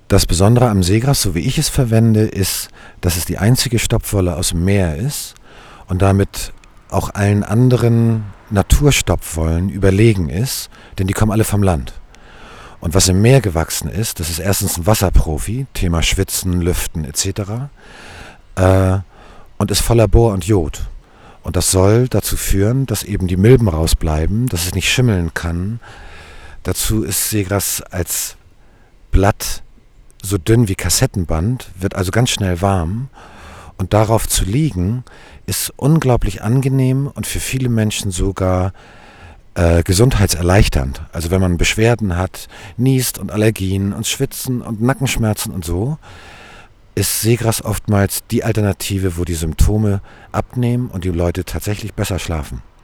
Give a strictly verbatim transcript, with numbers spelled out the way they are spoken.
Das Besondere am Seegras, so wie ich es verwende, ist, dass es die einzige Stopfwolle aus dem Meer ist und damit auch allen anderen Naturstopfwollen überlegen ist, denn die kommen alle vom Land. Und was im Meer gewachsen ist, das ist erstens ein Wasserprofi, Thema Schwitzen, Lüften et cetera, äh, und ist voller Bohr und Jod. Und das soll dazu führen, dass eben die Milben rausbleiben, dass es nicht schimmeln kann. Dazu ist Seegras als Blatt so dünn wie Kassettenband, wird also ganz schnell warm. Und darauf zu liegen, ist unglaublich angenehm und für viele Menschen sogar äh, gesundheitserleichternd. Also wenn man Beschwerden hat, niest und Allergien und Schwitzen und Nackenschmerzen und so, ist Seegras oftmals die Alternative, wo die Symptome abnehmen und die Leute tatsächlich besser schlafen.